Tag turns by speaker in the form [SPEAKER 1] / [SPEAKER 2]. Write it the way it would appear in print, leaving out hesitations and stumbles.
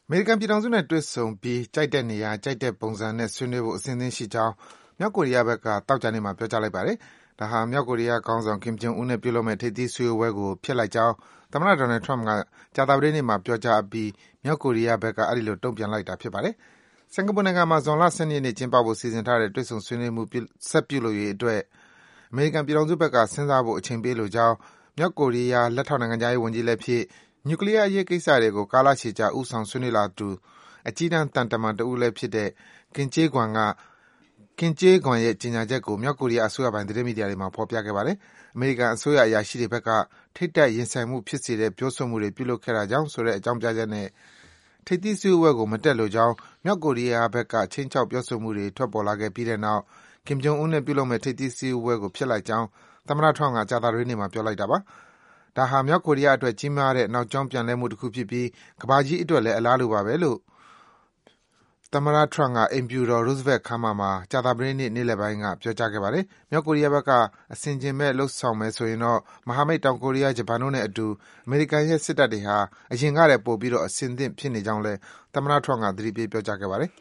[SPEAKER 1] မေရိကန်ပြည်ထောင်စုနဲ့တွေ့ဆုံပြီးကြိုက်တဲ့နေရာ၊ကြိုက်တဲ့ပုံစံနဲ့ဆွေးနွေးဖို့အဆင်သင့်ရှိကြောင်းမြောက်ကိုရီးယားဘက်ကသောကြာနေ့မှာပြောကြားလိုက်ပါတယ်။ဒါဟာမြောက်ကိုရီးယားခေါင်းဆောင် Kim Jong Un နဲ့ပြုလုပ်မယ့်ထိပ်သီးစည်းဝေးပွဲကိုဖျက်လိုက်ကြောင်းသမ္မတ Donald Trump ကကြာသပတေးနေ့မှာပြောကြားအပြီးမြောက်ကိုရီးယားဘက်ကအဲဒီလိုတုံ့ပြန်လိုက်တာဖြစ်ပါတယ်။စင်ကာပူနိုင်ငံမှာဇွန်လ ၁၂ ရက်နေ့ကျင်းပဖို့စီစဉ်ထားတဲ့တွေ့ဆုံဆွေးနွေးမှုဆက်ပြုလုပ်ရေးအတွက်အမေရိကန်ပြည်ထောင်စုဘက်ကစဉ်းစားဖို့အချိန်ပေးလိုကြောင်းမြောက်ကိုရီးယားလက်ထောက်နိုင်ငံခြားရေးဝန်ကြီးလည်းဖြစ်၊နျူကလီးယားအရေးကိစ္စတွေကိုကာလရှည်ကြာဦးဆောင်ဆွေးနွေးလာသူအကြီးတန်းသံတမန်တဦးလည်းဖြစ်တဲ့ Kim Kye-gwan ရဲ့ကြေညာချက်ကိုမြောက်ကိုရီးယားအစိုးရပိုင်သတင်းမီဒီယာတွေမှာဖော်ပြခဲ့ပါတယ်။အမေရိကန်အစိုးရအရာရှိတွေဘက်ကထိပ်တိုက်ရင်ဆိုင်မှုဖြစ်စေတဲ့ပြောဆိုမှုတွေပြုလုပ်ခဲ့တာကြောင့်ဆိုတဲ့အကြောင်းပြချက်နဲ့ထိပ်သီးစည်းဝေးပွဲကိုမတက်လိုကြောင်းမြောက်ကိုရီးယားဘက်ကခြိမ်းခြောက်ပြောဆိုမှုတွေထွက်ပေါ်လာခဲ့ပြီးတဲ့နောက် Kim Jong Un နဲ့ပြုလုပ်မယ့်ထိပ်သီးစည်းဝေးပွဲကိုဖျက်လိုက်ကြောင်းသမ္မတ Trump ကကြာသပတေးနေ့မှာပြောလိုက်တာပါ။ဒါဟာမြောက်ကိုရီးယားအတွက်ကြီးမားတဲ့နောက်ကြောင်းပြန်လှည့်မှုတခုဖြစ်ပြီးကမ္ဘာကြီးအတွက်လည်းအလားတူပါပဲလို့သမ္မတ Trump ကအိမ်ဖြူတော် Roosevelt ခန်းမမှာကြာသပတေးနေ့နေ့လယ်ပိုင်းကပြောကြားခဲ့ပါတယ်။မြောက်ကိုရီးယားဘက်ကအဆင်ခြင်မဲ့လုပ်ဆောင်မယ်ဆိုရင်တော့မဟာမိတ်တောင်ကိုရီးယား၊ဂျပန်တို့နဲ့အတူအမေရိကန်ရဲ့စစ်တပ်တွေဟာအရင်ကထက်ပိုပြီးအဆင်သင့်ဖြစ်နေကြောင်းလည်းသမ္မတ Trump ကသတိပေးပြောကြားခဲ့ပါတယ်။